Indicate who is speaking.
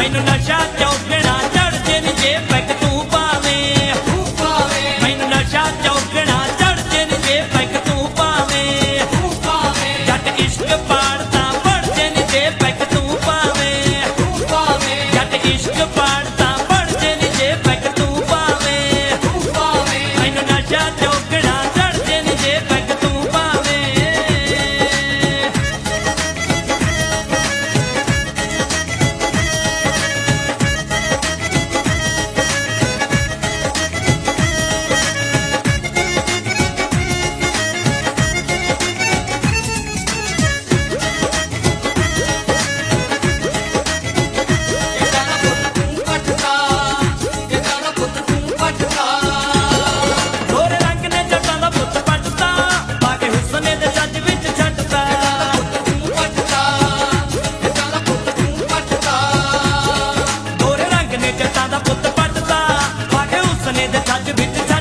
Speaker 1: मैनू नशा चौकना चढ़ जे नी जे पैक तू पावे मैनू नशा चौकना चढ़ जे नी जे पैक तू पावे जट इश्क पाड़ता बढ़ जे नी जे पैक तू पावे जट इश्क पाड़ता बढ़ जे नी जे पैक तू पावे मैनू नशा चौकना चढ़ जे नी जे पैक तू पावे ਗੋਰੇ ਰੰਗ ਨੇ ਜੱਟਾਂ ਦਾ ਪੁੱਤ ਪੱਟਦਾ ਪਾ ਕੇ ਹੁਸਨ ਦੇ ਜੱਜ ਵਿੱਚ ਛੱਡਦਾ ਗੋਰੇ ਰੰਗ ਨੇ ਜੱਟਾਂ ਦਾ ਪੁੱਤ ਪੱਟਦਾ ਪਾ ਕੇ ਹੁਸਨ ਦੇ ਜੱਜ ਵਿੱਚ